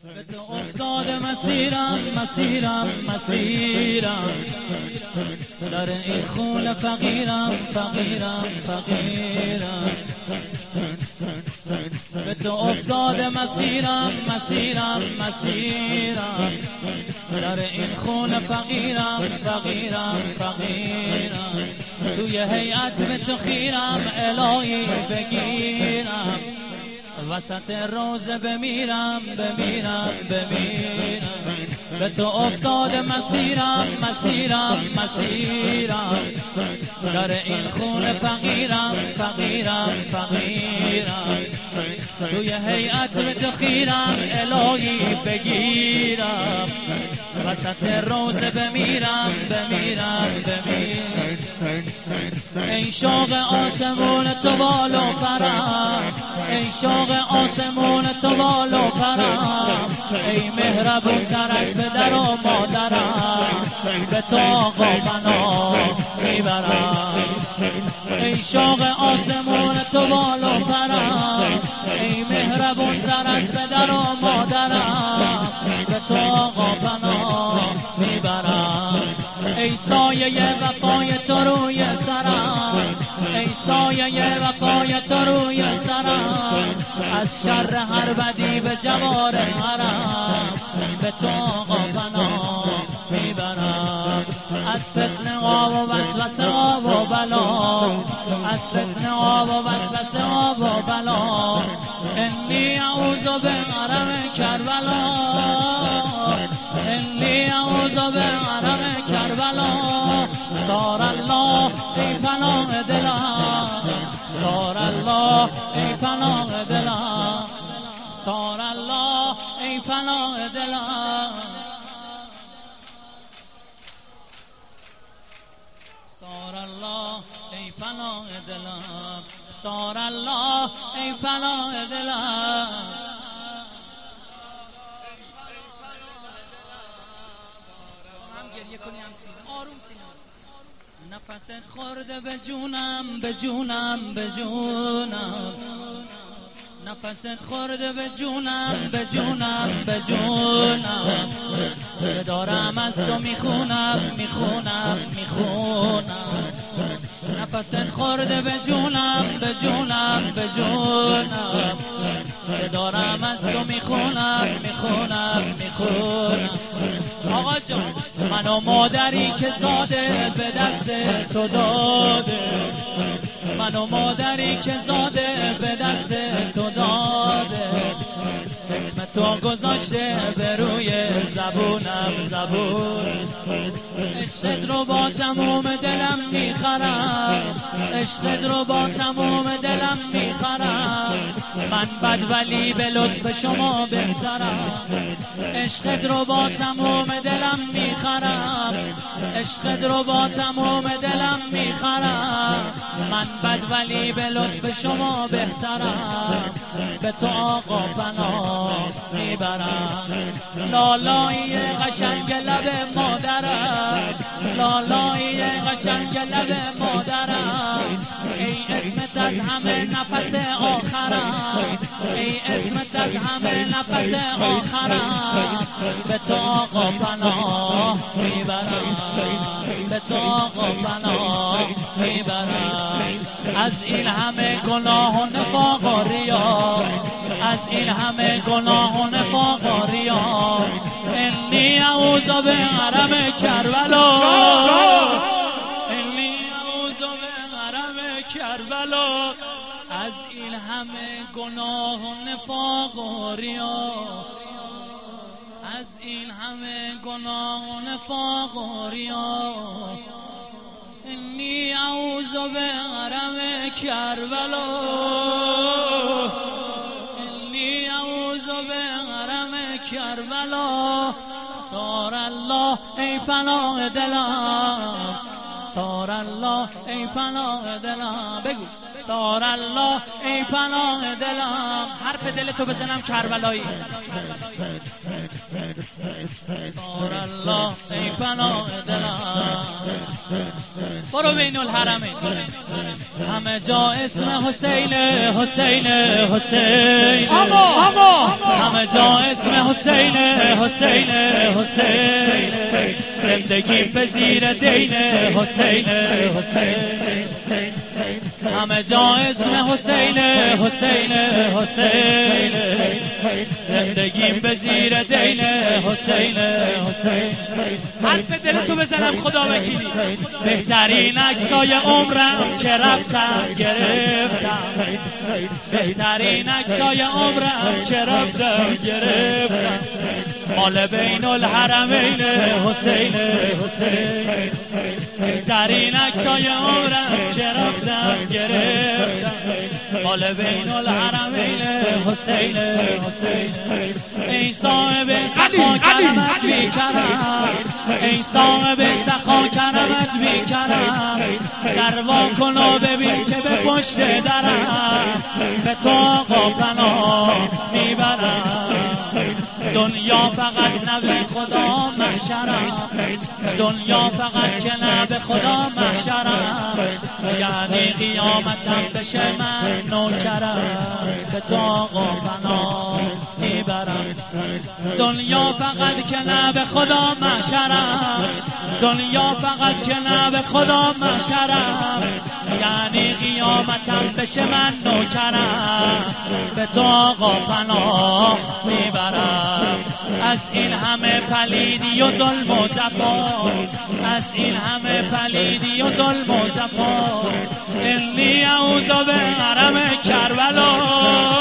به تو افتاده مسیرم مسیرم مسیرم، در این خون فقیرم فقیرم فقیرم. به تو افتاده مسیرم مسیرم مسیرم، در این خون فقیرم فقیرم فقیرم. توی هیئت به تو خیرم الهی بگیرم، وسط روزه بمیرم بمیرم بمیرم. به تو افتاده مسیرم مسیرم مسیرم، در این خون فقیرم فقیرم فقیرم. توی هیئت به تو خیرم الهی بگیرم، وسط روزه بمیرم بمیرم بمیرم. ای شوق آسمون تو بال و پرم، ای شوق آسمون تو بال و پرم، ای مهربون تر از پدر و مادرم، به تو آقا پناه میبرم. ای شوق آسمون تو بال و پرم، ای مهربون تر از پدر و مادرم، به تو آقا پناه میبرم. ای سایه وفای تو روی سرم، ای سایه وفای تو روی سرم، از شر هر بدی به جوار حرم، به تو آقا پناه میبرم. از فتنه ها و وسوسه ها و بلا، از فتنه ها و وسوسه ها و بلا، انی اعوذ بحرم کربلا، انی اعوذ بحرم کربلا. سار الله ای پناه دلم، سار الله ای پناه دلم، سار الله ای پناه دلم، سار الله ای پناه دلم، سار الله ای پناه دلم. هم گریه کنی هم سینه آروم سینه. نفست خورده به جونم به جونم به جونم، نفست خورده به جونم به جونم به جونم، که دارم از تو میخونم میخونم میخونم. نفست خورده به جونم به جونم به جونم، که دارم از تو میخونم میخونم میخونم. آقا جان منو مادری که زاده به دست تو داده، منو مادری که زاده به دست تو داده، اسم تو گذاشته به روی زبونم زبون. عشقت رو با تمام دلم میخرم، عشقت رو با تمام دلم میخرم، من بد ولی به لطف شما بهترم. عشقت رو با تمام دلم میخرم، عشقت رو با تمام دلم میخرم، من بد ولی به لطف شما بهترم، به تو آقا پناه میبرم. لالایی قشنگ لب مادرم، لالایی قشنگ لب مادرم، ای اسمت از همه نفس آخرم، ای اسمت از همه نفس آخرم، به تو آقا پناه میبرم، به تو آقا پناه میبرم. از این همه گناه و نفاق و ریا، از این همه گناه و نفاق و ریا، انی اعوذ بحرم کربلا، انی اعوذ بحرم کربلا. از این همه گناه و نفاق و ریا، از این همه گناه و نفاق و ریا، انی اعوذ بحرم کربلا، انی اعوذ بحرم کربلا. سار الله ای پناه دلم، سار الله ای پناه دلم. بگو سار الله ای پناه دلم، حرف دلتو بزنم کربلایی. سار الله ای پناه دلم، برو بین الحرمین، همه جا اسم حسین حسین حسین، همه جا اسم حسین حسین حسین، زندگی به زیر دین حسین حسین، همه جا اسم حسین حسین حسین، زندگی به زیر دین حسین حسین. حرف دلتو بزنم خدا وکیلی، بهترین عکسای عمرم که رفتم گرفتم، بهترین عکسای عمرم که رفتم گرفتم، مال بین الحرمین حسین حسین، بهترین عکسای عمرم که رفتم گرفتم، مال بین الحرمین حسین حسین. ای صاحب سخا کرمت بی کرم، ای صاحب سخا کرمت بی کرم، در وا کن و ببین که به پشت درم به تو آقا پناه میبرم. دنیا فقط نه به خدا محشرم، دنیا فقط که نه به خدا محشرم، یعنی قیامتم بشه من نوکرم به تو آقا پناه میبرم. دنیا فقط که نه به خدا محشرم، دنیا فقط که نه به خدا محشرم، یعنی قیامتم بشه من نوکرم به تو آقا پناه میبرم. از این همه پلیدی و ظلم و جفا، از این همه پلیدی و ظلم و جفا، انی اعوذ به حرم کربلا،